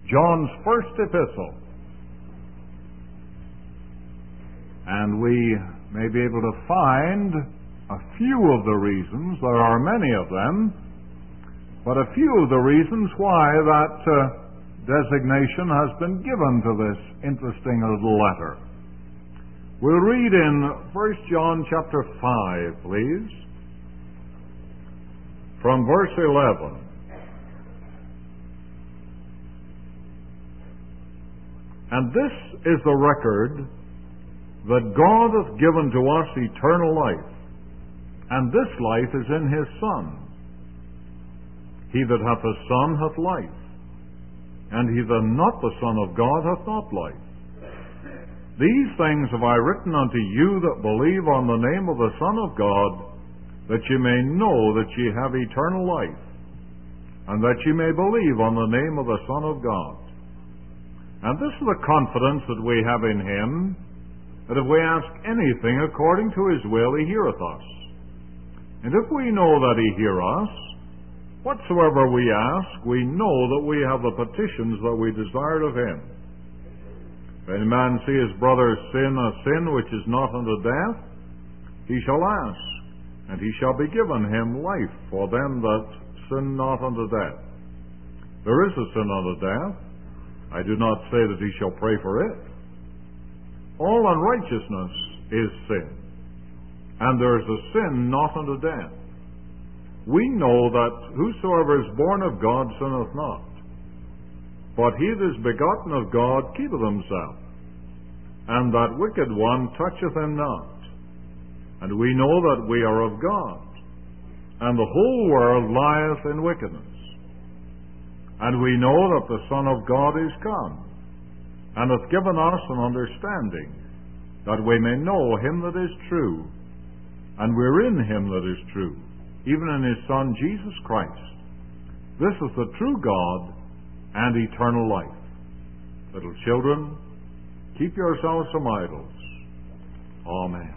John's first epistle. And we may be able to find a few of the reasons, there are many of them, but a few of the reasons why that designation has been given to this interesting little letter. We'll read in 1 John chapter 5, please, from verse 11. And this is the record that God hath given to us eternal life, and this life is in his Son. He that hath the Son hath life, and he that hath not the Son of God hath not life. These things have I written unto you that believe on the name of the Son of God, that ye may know that ye have eternal life, and that ye may believe on the name of the Son of God. And this is the confidence that we have in him, that if we ask anything according to his will, he heareth us. And if we know that he hear us, whatsoever we ask, we know that we have the petitions that we desired of him. If any man see his brother sin a sin which is not unto death, he shall ask, and he shall be given him life for them that sin not unto death. There is a sin unto death. I do not say that he shall pray for it. All unrighteousness is sin, and there is a sin not unto death. We know that whosoever is born of God sinneth not, but he that is begotten of God keepeth himself, and that wicked one toucheth him not. And we know that we are of God, and the whole world lieth in wickedness. And we know that the Son of God is come, and hath given us an understanding, that we may know him that is true, and we're in him that is true, even in his Son Jesus Christ. This is the true God and eternal life. Little children, keep yourselves from idols. Amen.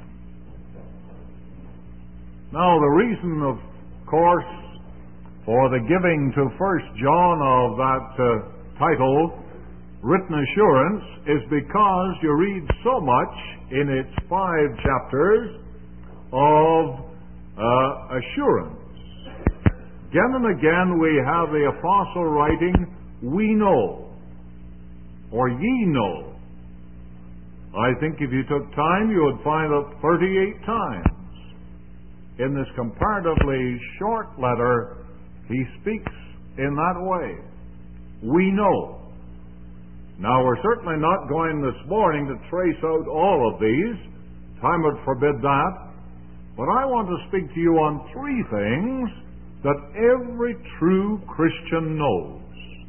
Now, the reason, of course, for the giving to 1 John of that title, Written Assurance, is because you read so much in its 5 chapters of assurance. Again and again we have the apostle writing, we know, or ye know. I think if you took time you would find that 38 times in this comparatively short letter he speaks in that way. We know. Now, we're certainly not going this morning to trace out all of these. Time would forbid that. But I want to speak to you on 3 things that every true Christian knows.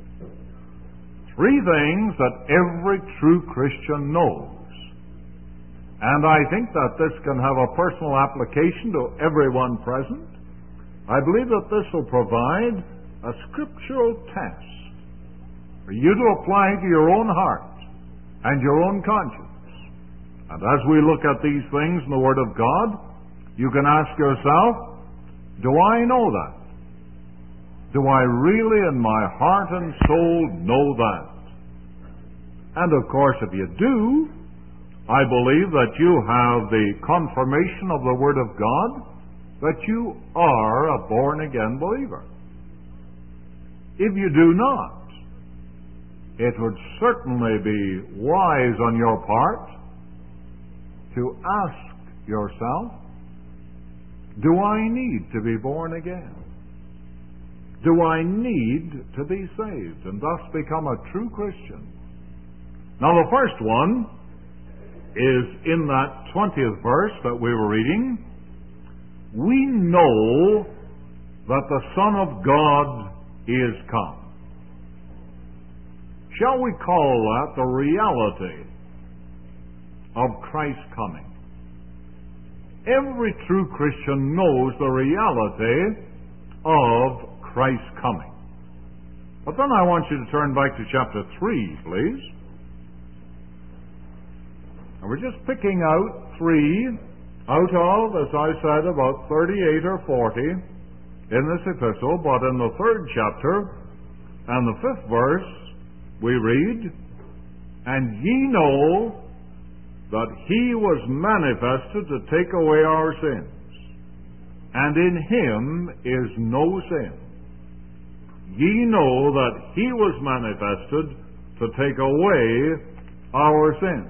3 things that every true Christian knows. And I think that this can have a personal application to everyone present. I believe that this will provide a scriptural test for you to apply to your own heart and your own conscience. And as we look at these things in the Word of God, you can ask yourself, do I know that? Do I really in my heart and soul know that? And of course, if you do, I believe that you have the confirmation of the Word of God that you are a born-again believer. If you do not, it would certainly be wise on your part to ask yourself, do I need to be born again? Do I need to be saved and thus become a true Christian? Now, the first one is in that 20th verse that we were reading. We know that the Son of God is come. Shall we call that the reality of Christ's coming? Every true Christian knows the reality of Christ's coming. But then I want you to turn back to chapter 3, please. And we're just picking out 3 out of, as I said, about 38 or 40 in this epistle, but in the 3rd chapter and the 5th verse, we read, "And ye know that he was manifested to take away our sins, and in him is no sin. Ye know that he was manifested to take away our sins."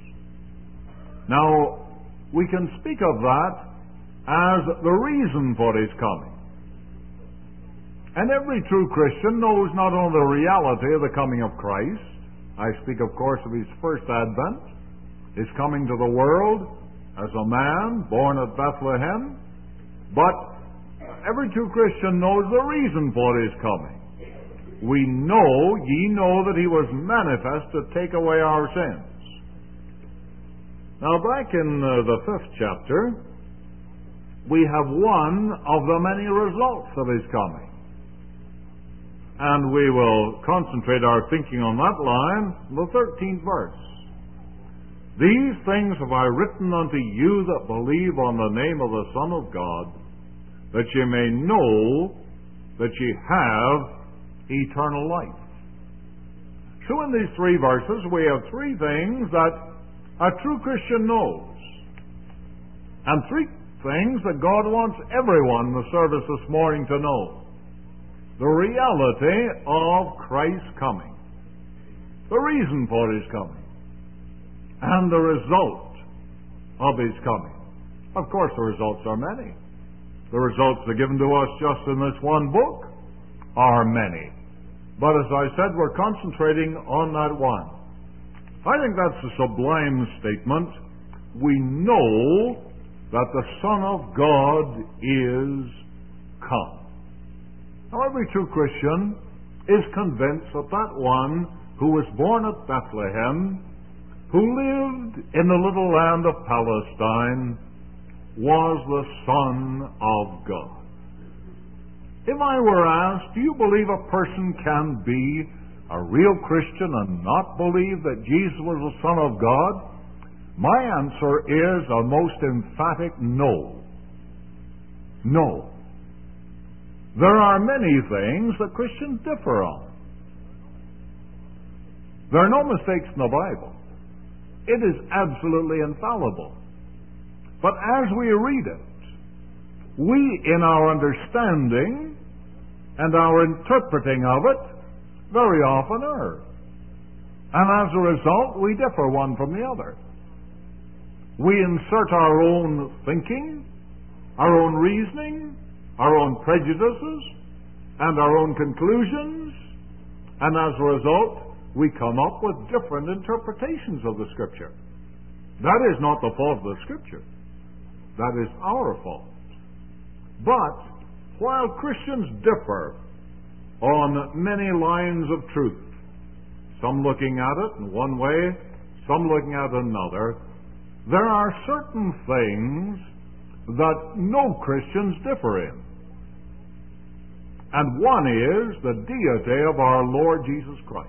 Now, we can speak of that as the reason for his coming. And every true Christian knows not only the reality of the coming of Christ. I speak, of course, of his first advent, his coming to the world as a man born at Bethlehem, but every true Christian knows the reason for his coming. We know, ye know that he was manifest to take away our sins. Now, back in the 5th chapter, we have one of the many results of his coming. And we will concentrate our thinking on that line, the 13th verse. "These things have I written unto you that believe on the name of the Son of God, that ye may know that ye have eternal life." So in these 3 verses, we have 3 things that a true Christian knows, and 3 things that God wants everyone in the service this morning to know. The reality of Christ's coming, the reason for his coming, and the result of his coming. Of course, the results are many. The results that are given to us just in this one book are many. But as I said, we're concentrating on that one. I think that's a sublime statement. We know that the Son of God is come. Now, every true Christian is convinced that that one who was born at Bethlehem, who lived in the little land of Palestine, was the Son of God. If I were asked, do you believe a person can be a real Christian and not believe that Jesus was the Son of God? My answer is a most emphatic no. No. There are many things that Christians differ on. There are no mistakes in the Bible. It is absolutely infallible. But as we read it, we, in our understanding and our interpreting of it, very often err. And as a result, we differ one from the other. We insert our own thinking, our own reasoning, our own prejudices, and our own conclusions, and as a result, we come up with different interpretations of the Scripture. That is not the fault of the Scripture. That is our fault. But while Christians differ on many lines of truth, some looking at it in one way, some looking at it another, there are certain things that no Christians differ in. And one is the deity of our Lord Jesus Christ.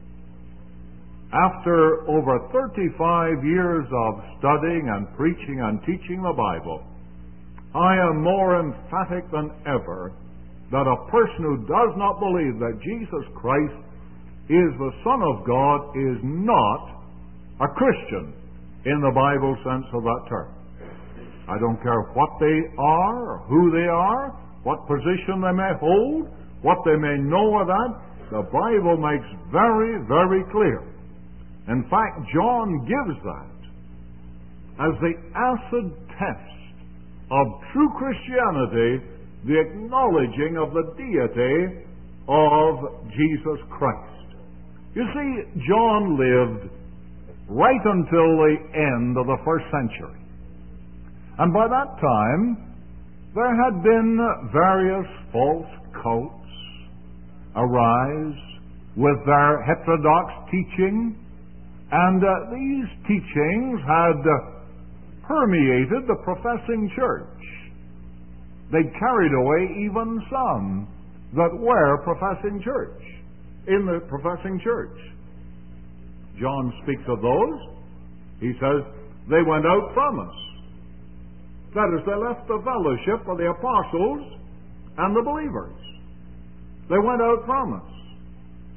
After over 35 years of studying and preaching and teaching the Bible, I am more emphatic than ever that a person who does not believe that Jesus Christ is the Son of God is not a Christian in the Bible sense of that term. I don't care what they are, or who they are, what position they may hold, what they may know of that. The Bible makes very, very clear. In fact, John gives that as the acid test of true Christianity, the acknowledging of the deity of Jesus Christ. You see, John lived right until the end of the 1st century. And by that time, there had been various false cults arise with their heterodox teaching, and these teachings had permeated the professing church. They carried away even some that were professing church, in the professing church. John speaks of those. He says, they went out from us. That is, they left the fellowship of the apostles and the believers. They went out from us.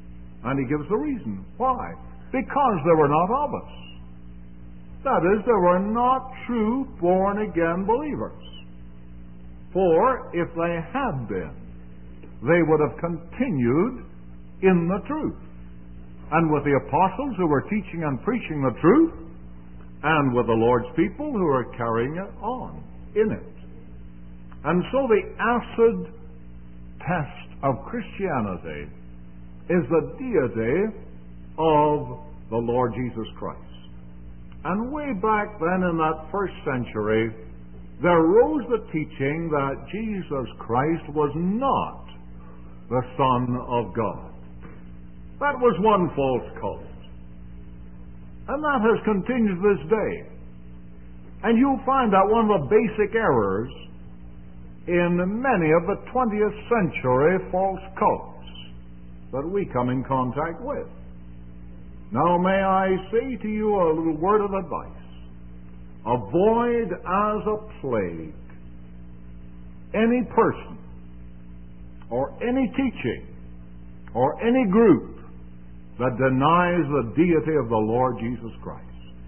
And he gives the reason. Why? Because they were not of us. That is, they were not true born-again believers. For if they had been, they would have continued in the truth. And with the apostles who were teaching and preaching the truth, and with the Lord's people who are carrying it on in it. And so the acid test of Christianity is the deity of the Lord Jesus Christ. And way back then in that first century, there rose the teaching that Jesus Christ was not the Son of God. That was one false cult. And that has continued to this day. And you'll find that one of the basic errors in many of the 20th century false cults that we come in contact with. Now may I say to you a little word of advice. Avoid as a plague any person or any teaching or any group that denies the deity of the Lord Jesus Christ.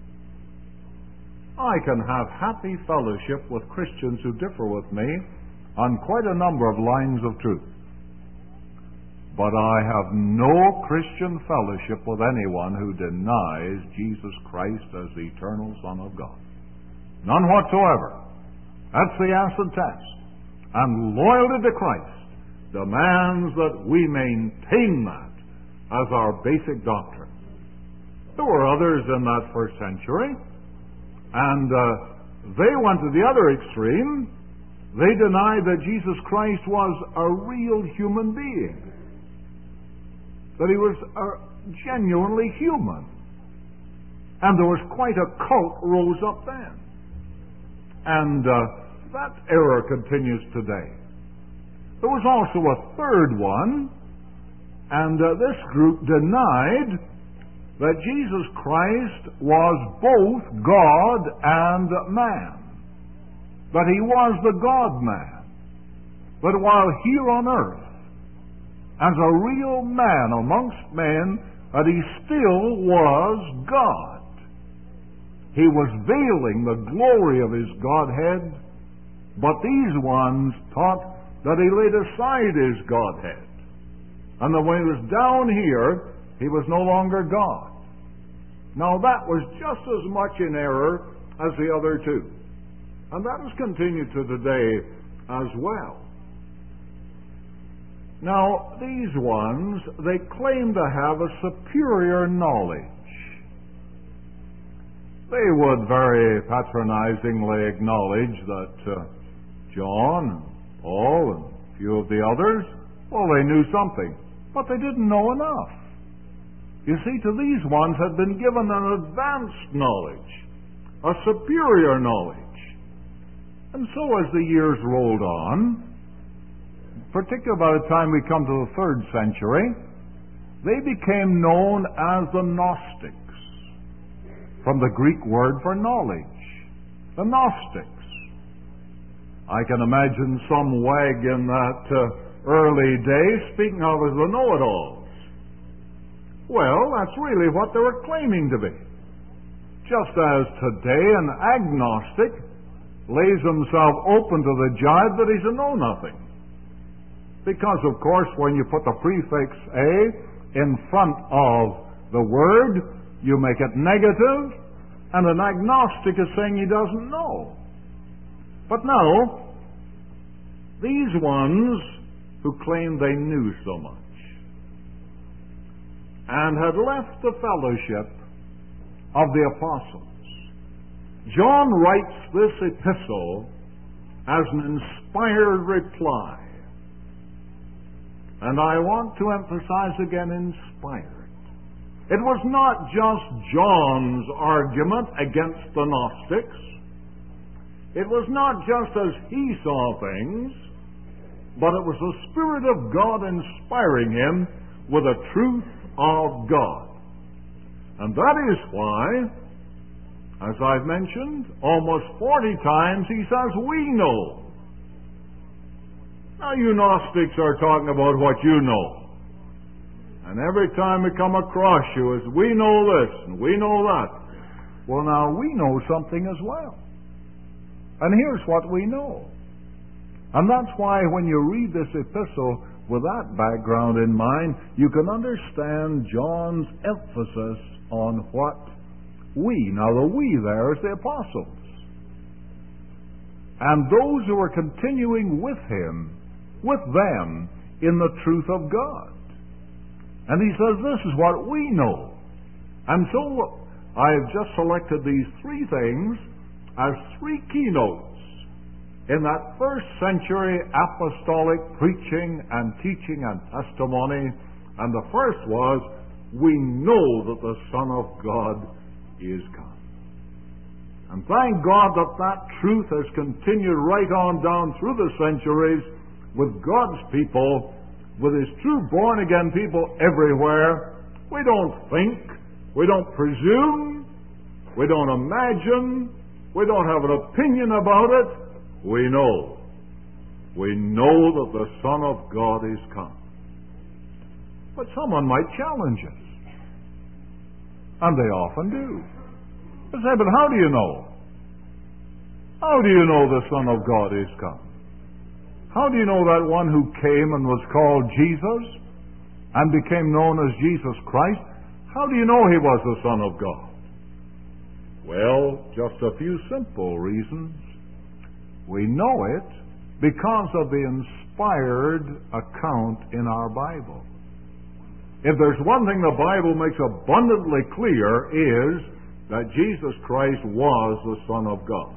I can have happy fellowship with Christians who differ with me on quite a number of lines of truth. But I have no Christian fellowship with anyone who denies Jesus Christ as the eternal Son of God. None whatsoever. That's the acid test. And loyalty to Christ demands that we maintain that as our basic doctrine. There were others in that first century, and they went to the other extreme. They denied that Jesus Christ was a real human being, that he was genuinely human. And there was quite a cult rose up then. And that error continues today. There was also a third one, and this group denied that Jesus Christ was both God and man. That he was the God-man. But while here on earth, as a real man amongst men, that he still was God. He was veiling the glory of his Godhead, but these ones taught that he laid aside his Godhead. And that when he was down here, he was no longer God. Now that was just as much in error as the other two. And that has continued to today as well. Now, these ones, they claim to have a superior knowledge. They would very patronizingly acknowledge that John and Paul and a few of the others, well, they knew something. But they didn't know enough. You see, to these ones had been given an advanced knowledge, a superior knowledge. And so as the years rolled on, particularly by the time we come to the 3rd century, they became known as the Gnostics, from the Greek word for knowledge. The Gnostics. I can imagine some wag in that early days speaking of as the know-it-alls. Well, that's really what they were claiming to be. Just as today an agnostic lays himself open to the jibe that he's a know-nothing. Because, of course, when you put the prefix a in front of the word, you make it negative, and an agnostic is saying he doesn't know. But now, these ones who claimed they knew so much and had left the fellowship of the apostles. John writes this epistle as an inspired reply. And I want to emphasize again, inspired. It was not just John's argument against the Gnostics. It was not just as he saw things, but it was the Spirit of God inspiring him with the truth of God. And that is why, as I've mentioned, almost 40 times he says, we know. Now you Gnostics are talking about what you know. And every time we come across you is, we know this and we know that. Well, now, we know something as well. And here's what we know. And that's why when you read this epistle with that background in mind, you can understand John's emphasis on what we, now the we there is the apostles, and those who are continuing with him, with them, in the truth of God. And he says, this is what we know. And so I've just selected these three things as three keynotes in that first century apostolic preaching and teaching and testimony. And the first was, we know that the Son of God is come. And thank God that that truth has continued right on down through the centuries with God's people, with His true born-again people everywhere. We don't think, we don't presume, we don't imagine, we don't have an opinion about it. We know. We know that the Son of God is come. But someone might challenge us. And they often do. They say, but how do you know? How do you know the Son of God is come? How do you know that one who came and was called Jesus and became known as Jesus Christ? How do you know he was the Son of God? Well, just a few simple reasons. We know it because of the inspired account in our Bible. If there's one thing the Bible makes abundantly clear is that Jesus Christ was the Son of God.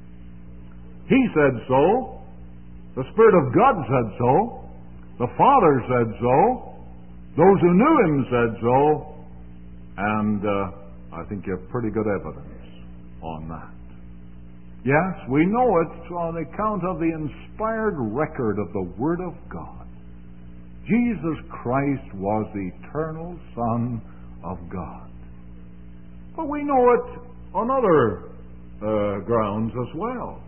He said so. The Spirit of God said so. The Father said so. Those who knew Him said so. And I think you have pretty good evidence on that. Yes, we know it on account of the inspired record of the Word of God. Jesus Christ was the eternal Son of God. But we know it on other grounds as well.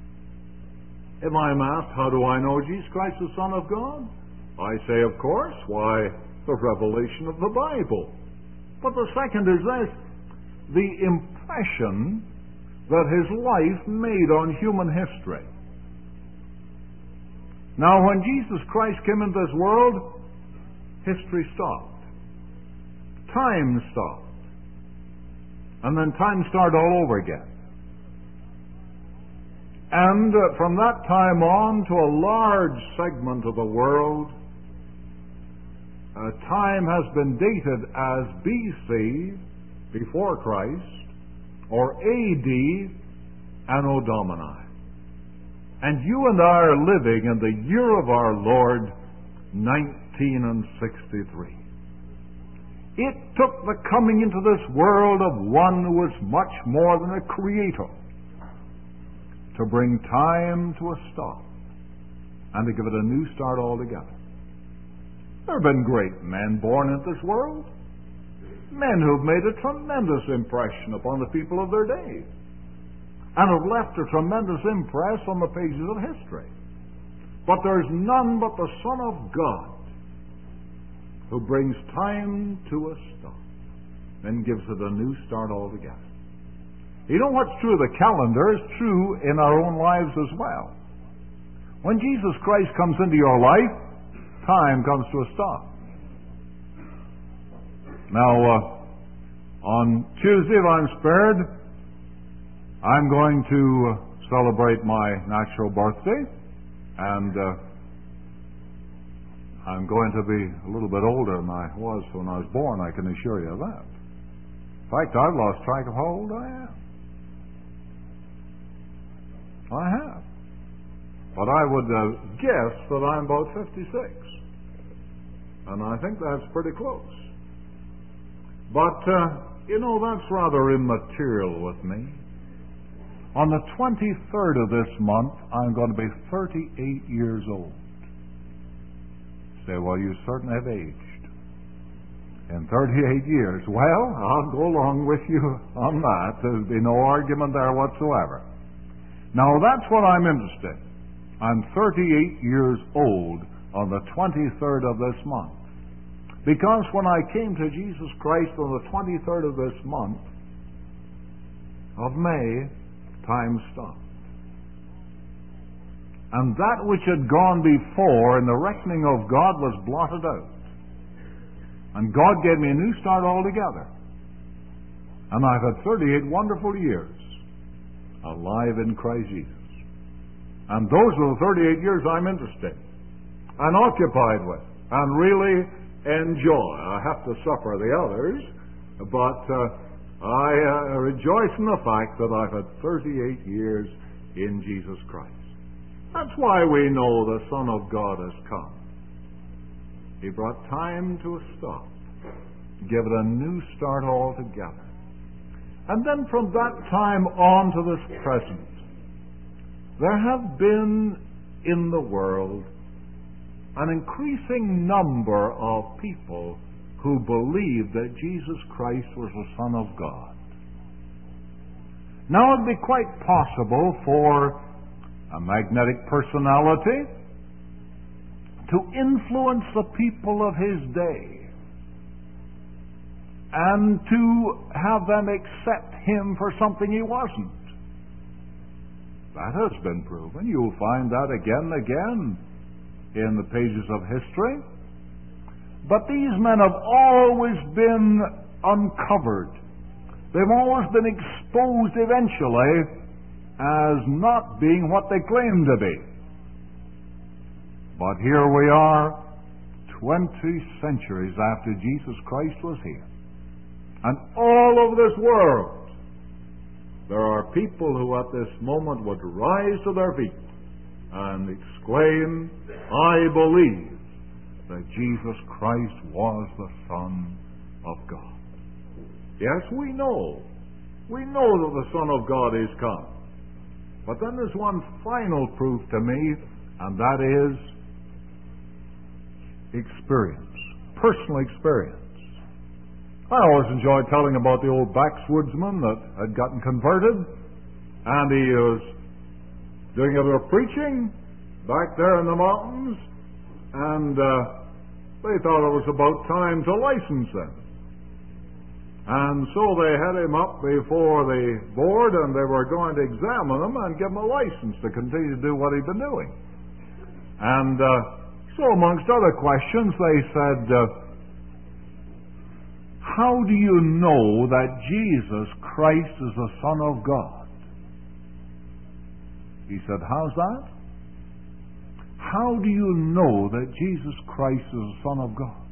If I'm asked, how do I know Jesus Christ is the Son of God? I say, of course, why, the revelation of the Bible. But the second is this, the impression that his life made on human history. Now, when Jesus Christ came into this world, history stopped. Time stopped. And then time started all over again. And from that time on to a large segment of the world, time has been dated as BC, before Christ, or AD, Anno Domini. And you and I are living in the year of our Lord, 1963. It took the coming into this world of one who was much more than a creator to bring time to a stop and to give it a new start altogether. There have been great men born into this world, men who have made a tremendous impression upon the people of their day and have left a tremendous impress on the pages of history. But there's none but the Son of God who brings time to a stop and gives it a new start altogether. You know what's true of the calendar is true in our own lives as well. When Jesus Christ comes into your life, time comes to a stop. Now, on Tuesday, if I'm spared, I'm going to celebrate my natural birthday, and I'm going to be a little bit older than I was when I was born, I can assure you of that. In fact, I've lost track of how old I am. I have. But I would guess that I'm about 56. And I think that's pretty close. But, that's rather immaterial with me. On the 23rd of this month, I'm going to be 38 years old. Say, well, you certainly have aged. In 38 years. Well, I'll go along with you on that. There'll be no argument there whatsoever. Now, that's what I'm interested in. I'm 38 years old on the 23rd of this month. Because when I came to Jesus Christ on the 23rd of this month of May, time stopped. And that which had gone before in the reckoning of God was blotted out. And God gave me a new start altogether. And I've had 38 wonderful years alive in Christ Jesus. And those are the 38 years I'm interested in and occupied with and really enjoy. I have to suffer the others, but I rejoice in the fact that I've had 38 years in Jesus Christ. That's why we know the Son of God has come. He brought time to a stop, give it a new start altogether. And then from that time on to this present, there have been in the world an increasing number of people who believe that Jesus Christ was the Son of God. Now, it would be quite possible for a magnetic personality to influence the people of his day and to have them accept him for something he wasn't. That has been proven. You'll find that again and again in the pages of history. But these men have always been uncovered. They've always been exposed eventually as not being what they claim to be. But here we are, 20 centuries after Jesus Christ was here. And all over this world, there are people who at this moment would rise to their feet and exclaim, I believe that Jesus Christ was the Son of God. Yes, we know. We know that the Son of God is come. But then there's one final proof to me, and that is experience, personal experience. I always enjoyed telling about the old backwoodsman that had gotten converted, and he was doing a bit of preaching back there in the mountains, and they thought it was about time to license him. And so they had him up before the board, and they were going to examine him and give him a license to continue to do what he'd been doing. And so amongst other questions, they said, how do you know that Jesus Christ is the Son of God? He said, how's that? How do you know that Jesus Christ is the Son of God?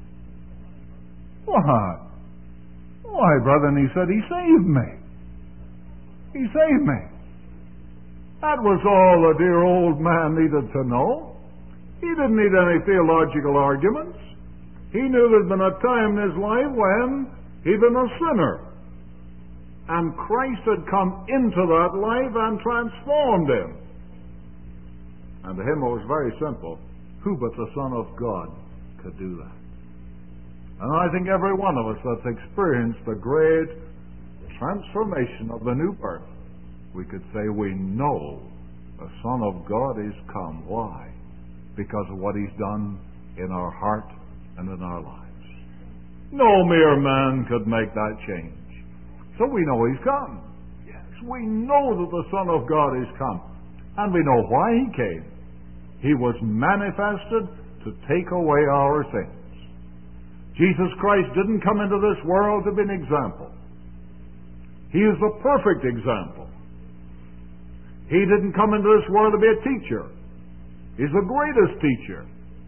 Why, brother, and he said, he saved me. He saved me. That was all the dear old man needed to know. He didn't need any theological arguments. He knew there'd been a time in his life when he'd been a sinner. And Christ had come into that life and transformed him. And to him it was very simple. Who but the Son of God could do that? And I think every one of us that's experienced the great transformation of the new birth, we could say we know the Son of God is come. Why? Because of what he's done in our heart and in our lives. No mere man could make that change. So we know he's come. Yes, we know that the Son of God is come. And we know why he came. He was manifested to take away our sins. Jesus Christ didn't come into this world to be an example. He is the perfect example. He didn't come into this world to be a teacher. He's the greatest teacher.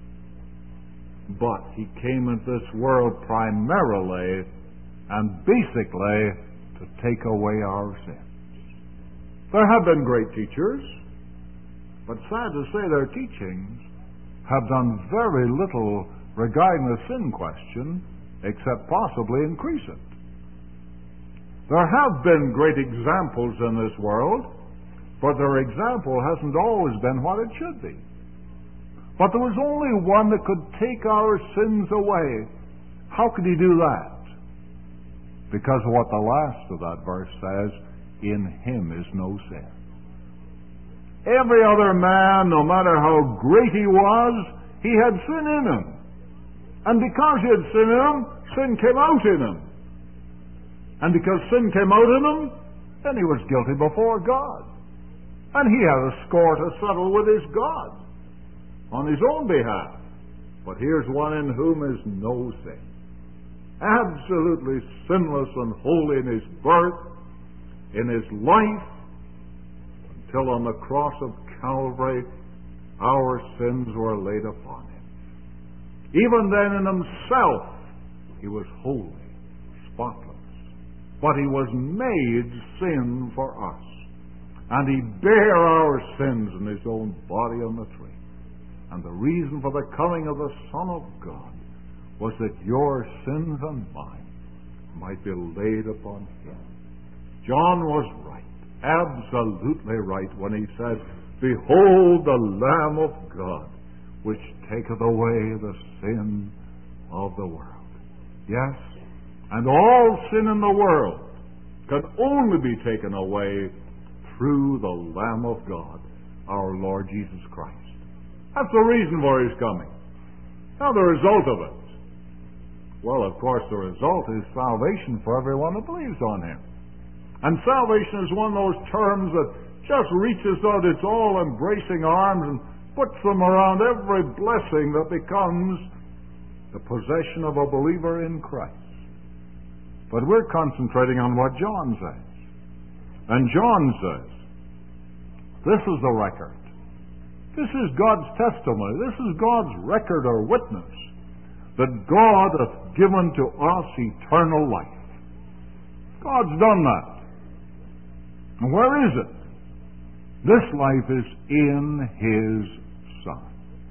But he came into this world primarily and basically to take away our sins. There have been great teachers, but sad to say their teachings have done very little regarding the sin question except possibly increase it. There have been great examples in this world, but their example hasn't always been what it should be. But there was only one that could take our sins away. How could he do that? Because of what the last of that verse says, in him is no sin. Every other man, no matter how great he was, he had sin in him. And because he had sin in him, sin came out in him. And because sin came out in him, then he was guilty before God. And he had a score to settle with his God on his own behalf. But here's one in whom is no sin. Absolutely sinless and holy in his birth, in his life, until on the cross of Calvary our sins were laid upon him. Even then in himself he was holy, spotless. But he was made sin for us. And he bare our sins in his own body on the tree. And the reason for the coming of the Son of God was that your sins and mine might be laid upon him. John was right, absolutely right, when he said, "Behold the Lamb of God, which taketh away the sin of the world." Yes, and all sin in the world can only be taken away through the Lamb of God, our Lord Jesus Christ. That's the reason for his coming. Now, the result of it. Well, of course, the result is salvation for everyone who believes on him. And salvation is one of those terms that just reaches out its all-embracing arms and puts them around every blessing that becomes the possession of a believer in Christ. But we're concentrating on what John says. And John says, this is the record. This is God's testimony. This is God's record or witness that God hath given to us eternal life. God's done that. And where is it? This life is in his Son.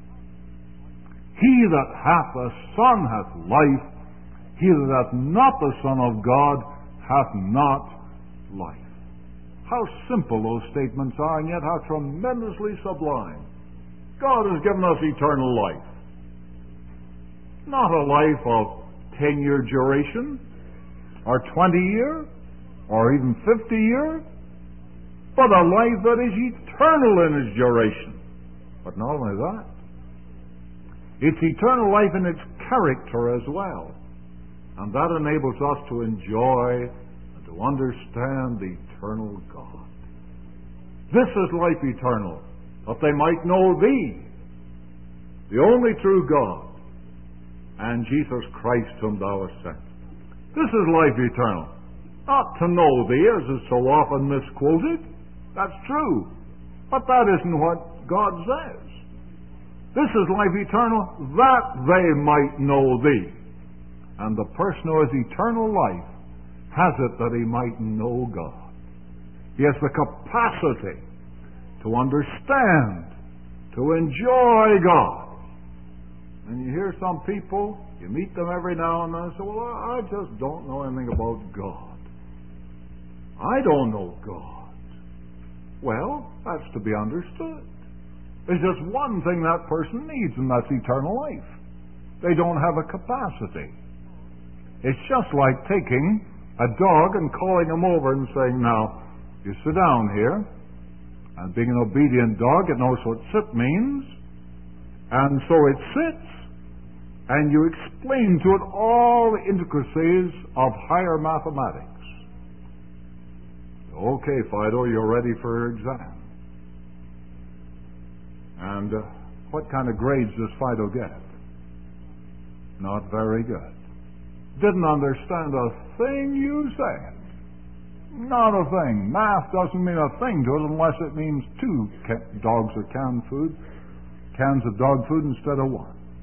He that hath the Son hath life. He that hath not the Son of God hath not life. How simple those statements are, and yet how tremendously sublime. God has given us eternal life. Not a life of 10-year duration, or 20-year, or even 50-year, but a life that is eternal in its duration. But not only that, it's eternal life in its character as well. And that enables us to enjoy and to understand the eternal God. This is life eternal, that they might know Thee, the only true God, and Jesus Christ whom Thou hast sent. This is life eternal. Not to know Thee, as is so often misquoted. That's true. But that isn't what God says. This is life eternal, that they might know Thee. And the person who has eternal life has it that he might know God. He has the capacity to understand, to enjoy God. And you hear some people, you meet them every now and then, and say, well, I just don't know anything about God. I don't know God. Well, that's to be understood. There's just one thing that person needs, and that's eternal life. They don't have a capacity. It's just like taking a dog and calling him over and saying, now, you sit down here, and being an obedient dog, it knows what sit means, and so it sits, and you explain to it all the intricacies of higher mathematics. Okay, Fido, you're ready for your exam. And what kind of grades does Fido get? Not very good. Didn't understand a thing you said. Not a thing. Math doesn't mean a thing to it unless it means 2 dogs of canned food, cans of dog food instead of 1.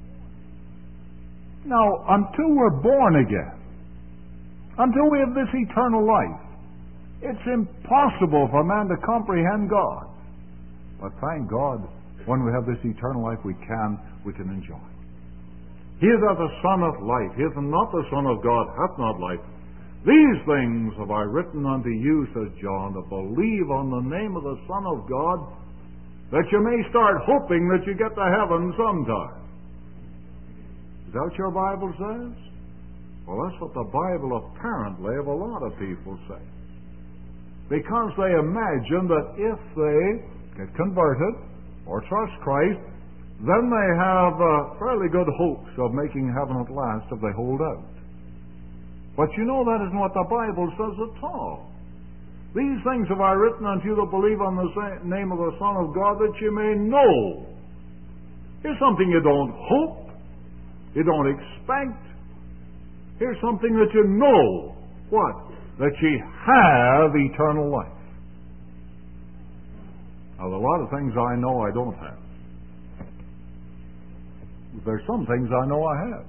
Now, until we're born again, until we have this eternal life, it's impossible for man to comprehend God. But thank God, when we have this eternal life, we can enjoy. He that the Son hath life, he that not the Son of God hath not life. These things have I written unto you, says John, to believe on the name of the Son of God, that you may start hoping that you get to heaven sometime. Is that what your Bible says? Well, that's what the Bible apparently of a lot of people say. Because they imagine that if they get converted or trust Christ, then they have fairly good hopes of making heaven at last if they hold out. But you know that isn't what the Bible says at all. These things have I written unto you that believe on the name of the Son of God, that you may know. Here's something you don't hope, you don't expect. Here's something that you know. What? That ye have eternal life. Now, there are a lot of things I know I don't have. There's some things I know I have.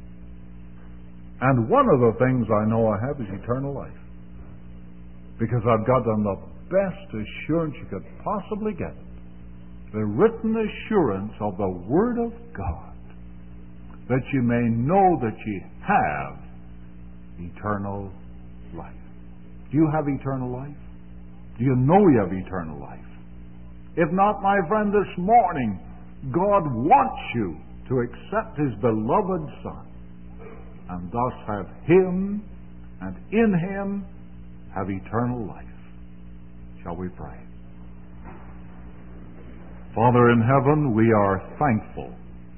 And one of the things I know I have is eternal life. Because I've gotten the best assurance you could possibly get. The written assurance of the Word of God. That you may know that ye have eternal life. Do you have eternal life? Do you know you have eternal life? If not, my friend, this morning, God wants you to accept His beloved Son and thus have Him and in Him have eternal life. Shall we pray? Father in heaven, we are thankful,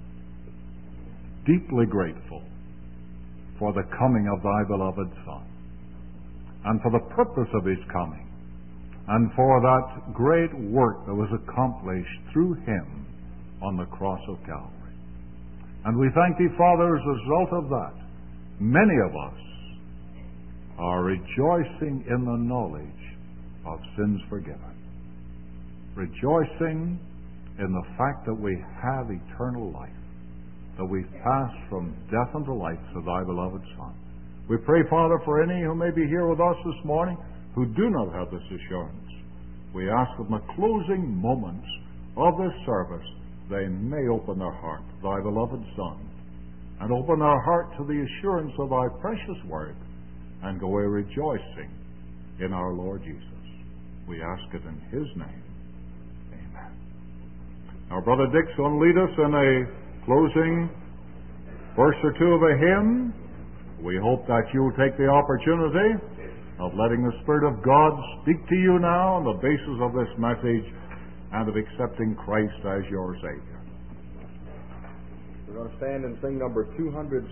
deeply grateful for the coming of Thy beloved Son and for the purpose of His coming and for that great work that was accomplished through Him on the cross of Calvary. And we thank Thee, Father, as a result of that, many of us are rejoicing in the knowledge of sins forgiven. Rejoicing in the fact that we have eternal life, that we've passed from death unto life to Thy beloved Son. We pray, Father, for any who may be here with us this morning who do not have this assurance. We ask that in the closing moments of this service, they may open their heart to Thy beloved Son and open their heart to the assurance of Thy precious Word and go away rejoicing in our Lord Jesus. We ask it in His name. Amen. Our Brother Dick's going to lead us in a closing verse or two of a hymn. We hope that you'll take the opportunity of letting the Spirit of God speak to you now on the basis of this message and of accepting Christ as your Savior. We're going to stand and sing number 217.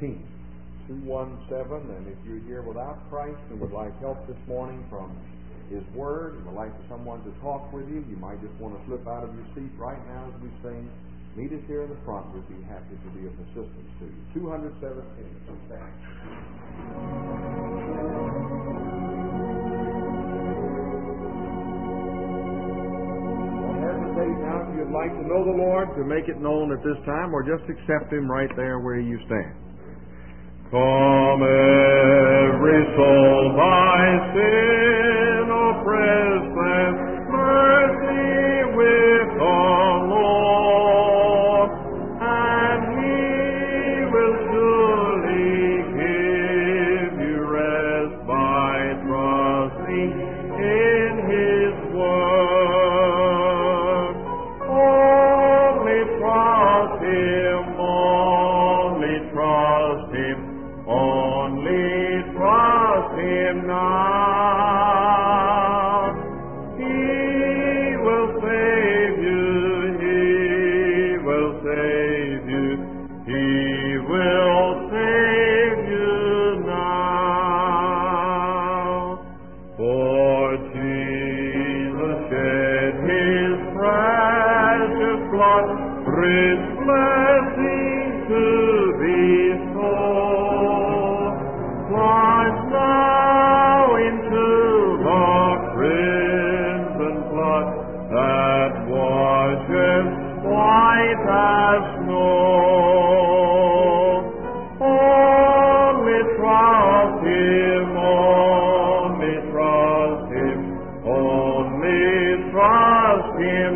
217, and if you're here without Christ and would like help this morning from His Word and would like someone to talk with you, you might just want to slip out of your seat right now as we sing. Meet us here in the front. We'd be happy to be of assistance to you. 217. Stand. Now, if you'd like to know the Lord, to make it known at this time, or just accept Him right there where you stand. Come, every soul, thy sin oppressed, and mercy with the Lord, and He will surely give you rest by trusting in His word. Only trust Him, only trust Him, only trust Him now. He will save you, He will save you, He will save you now. For Jesus shed His precious blood, rich blessing to bestow. Plunge now into the crimson flood that washes white as snow. Only trust Him, only trust Him, only trust Him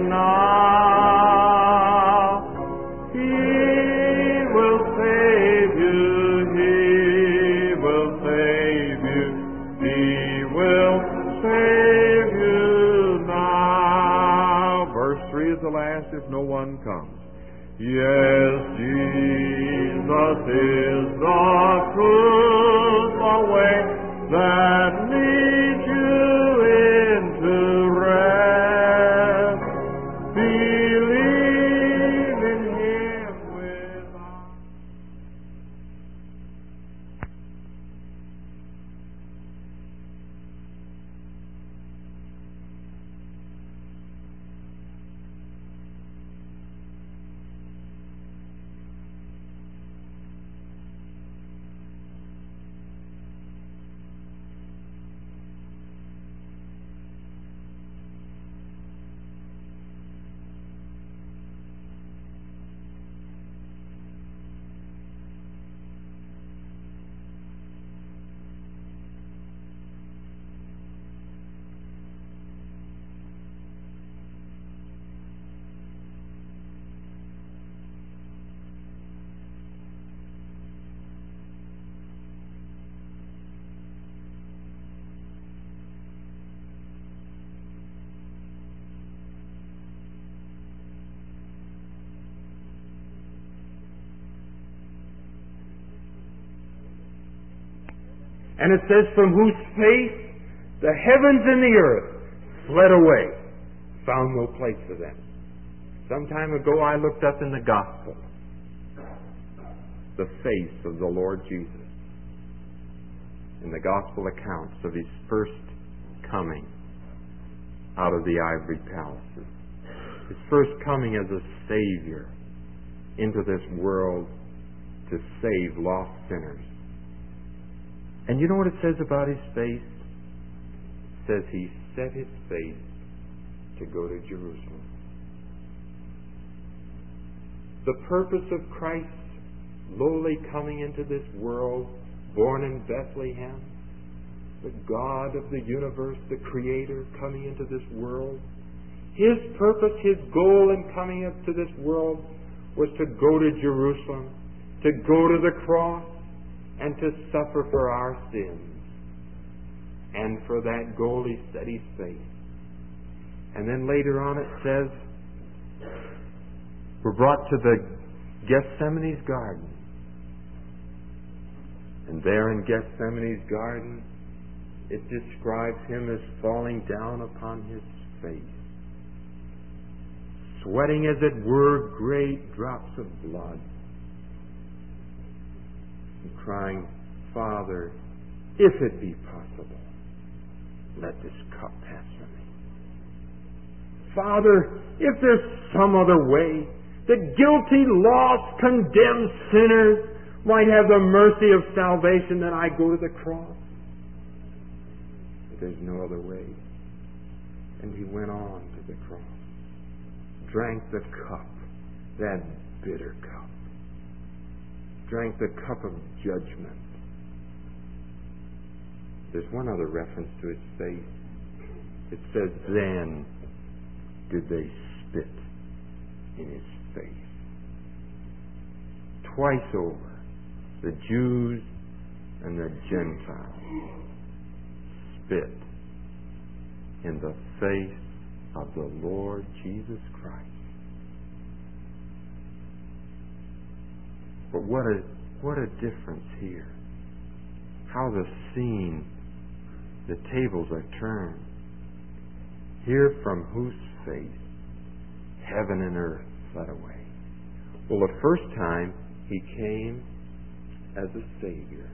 now. He will save you, He will save you, He will save you now. Verse 3 is the last, if no one comes. Yes, Jesus is the truth, the way that leads you into rest. Believe And it says, from whose face the heavens and the earth fled away, found no place for them. Some time ago I looked up in the Gospel the face of the Lord Jesus in the Gospel accounts of His first coming out of the ivory palaces. His first coming as a Savior into this world to save lost sinners. And you know what it says about His face? It says He set His face to go to Jerusalem. The purpose of Christ's lowly coming into this world, born in Bethlehem, the God of the universe, the Creator, coming into this world, His purpose, His goal in coming into this world was to go to Jerusalem, to go to the cross, and to suffer for our sins. And for that goal He set His face. And then later on it says, we're brought to the Gethsemane's garden. And there in Gethsemane's garden, it describes Him as falling down upon His face, sweating as it were great drops of blood, and crying, Father, if it be possible, let this cup pass from me. Father, if there's some other way that guilty, lost, condemned sinners might have the mercy of salvation, then I go to the cross. But there's no other way. And He went on to the cross, drank the cup, that bitter cup, drank the cup of judgment. There's one other reference to His face. It says, then did they spit in His face. Twice over, the Jews and the Gentiles spit in the face of the Lord Jesus Christ. But what a difference here. How the scene, the tables are turned. Here from whose face heaven and earth fled away. Well, the first time He came as a Savior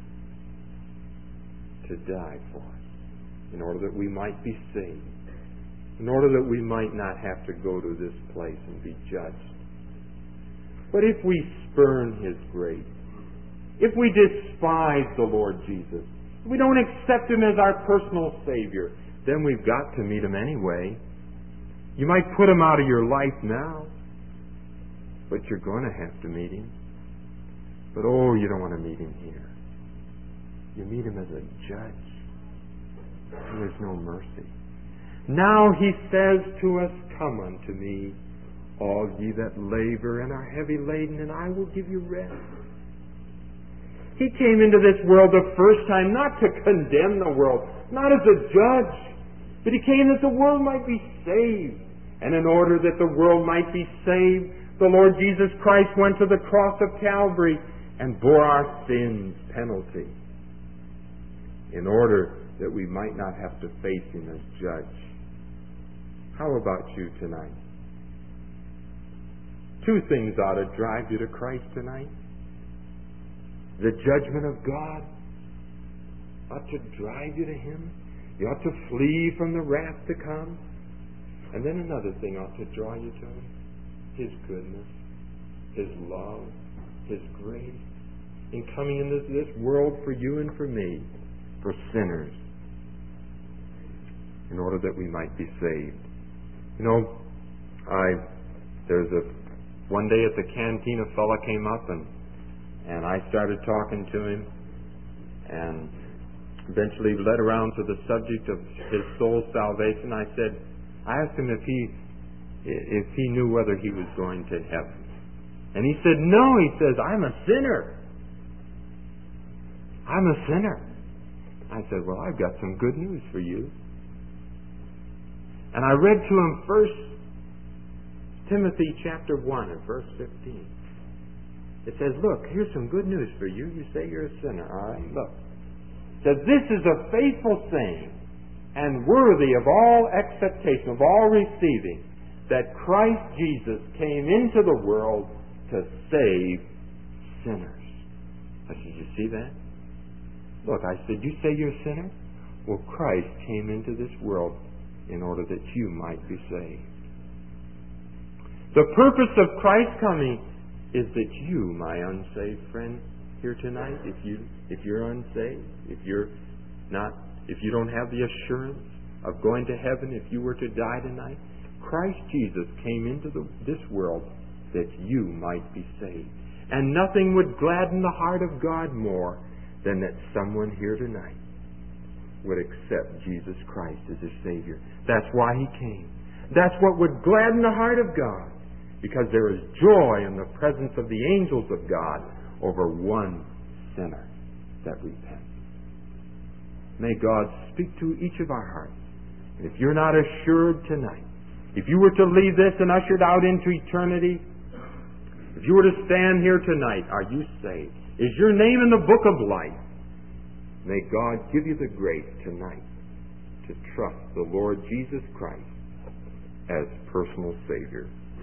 to die for us, in order that we might be saved, in order that we might not have to go to this place and be judged. But if we spurn His grace, if we despise the Lord Jesus, if we don't accept Him as our personal Savior, then we've got to meet Him anyway. You might put Him out of your life now, but you're going to have to meet Him. But you don't want to meet Him here. You meet Him as a judge. And there's no mercy. Now He says to us, come unto me, all ye that labor and are heavy laden, and I will give you rest. He came into this world the first time not to condemn the world, not as a judge, but He came that the world might be saved. And in order that the world might be saved, the Lord Jesus Christ went to the cross of Calvary and bore our sins' penalty, in order that we might not have to face Him as judge. How about you tonight? Two things ought to drive you to Christ tonight. The judgment of God ought to drive you to Him. You ought to flee from the wrath to come. And then another thing ought to draw you to Him. His goodness, His love, His grace, in coming into this world for you and for me, for sinners, in order that we might be saved. You know, one day at the canteen a fella came up and I started talking to him, and eventually led around to the subject of his soul's salvation. I asked him if he knew whether he was going to heaven. And he said, no. He says, I'm a sinner. I'm a sinner. I said, well, I've got some good news for you. And I read to him 1 Timothy chapter 1 and verse 15. It says, look, here's some good news for you. You say you're a sinner. All right, look. says, "This is a faithful saying and worthy of all acceptation, of all receiving, that Christ Jesus came into the world to save sinners." I said, "You see that? Look," I said, "you say you're a sinner? Well, Christ came into this world in order that you might be saved." The purpose of Christ's coming is that you, my unsaved friend here tonight, if you're unsaved, if you don't have the assurance of going to heaven if you were to die tonight, Christ Jesus came into this world that you might be saved. And nothing would gladden the heart of God more than that someone here tonight would accept Jesus Christ as his Savior. That's why he came. That's what would gladden the heart of God, because there is joy in the presence of the angels of God over one sinner that repents. May God speak to each of our hearts. And if you're not assured tonight, if you were to leave this and ushered out into eternity, if you were to stand here tonight, are you saved? Is your name in the book of life? May God give you the grace tonight to trust the Lord Jesus Christ as personal Savior.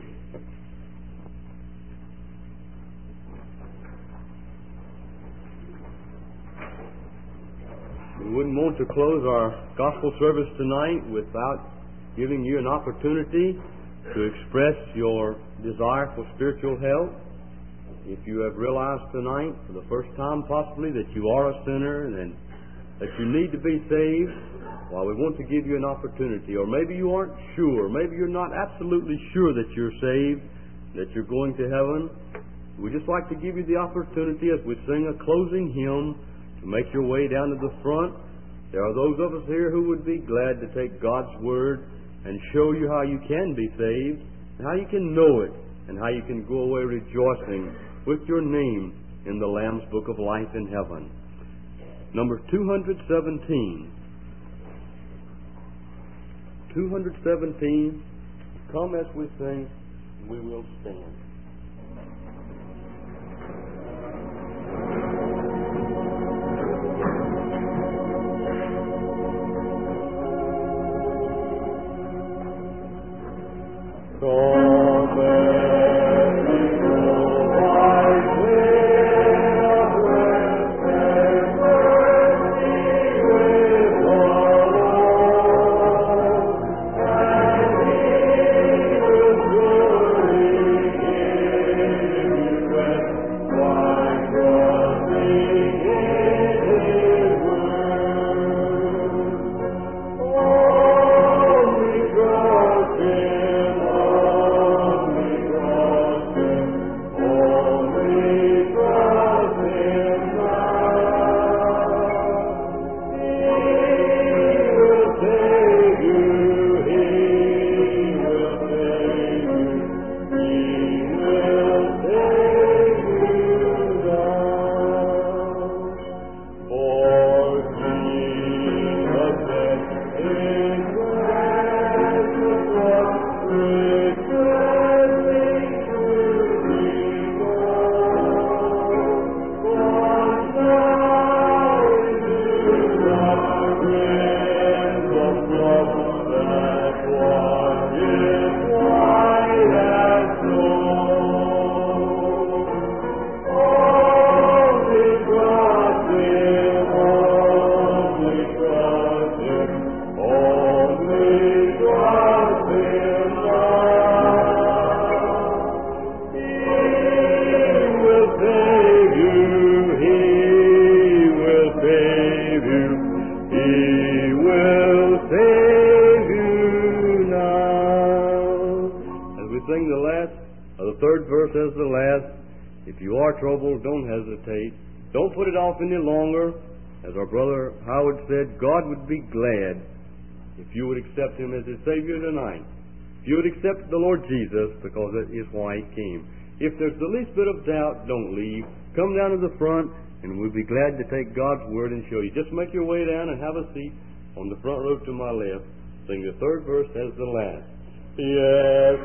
We wouldn't want to close our gospel service tonight without giving you an opportunity to express your desire for spiritual health. If you have realized tonight, for the first time possibly, that you are a sinner and that you need to be saved, well, we want to give you an opportunity. Or maybe you aren't sure. Maybe you're not absolutely sure that you're saved, that you're going to heaven. We'd just like to give you the opportunity as we sing a closing hymn to make your way down to the front. There are those of us here who would be glad to take God's Word and show you how you can be saved, and how you can know it, and how you can go away rejoicing with your name in the Lamb's Book of Life in heaven. Number 217. 217. Come as we sing, we will stand. Don't hesitate. Don't put it off any longer. As our brother Howard said, God would be glad if you would accept Him as His Savior tonight. If you would accept the Lord Jesus, because that is why He came. If there's the least bit of doubt, don't leave. Come down to the front, and we'll be glad to take God's Word and show you. Just make your way down and have a seat on the front row to my left. Sing the third verse as the last. Yes.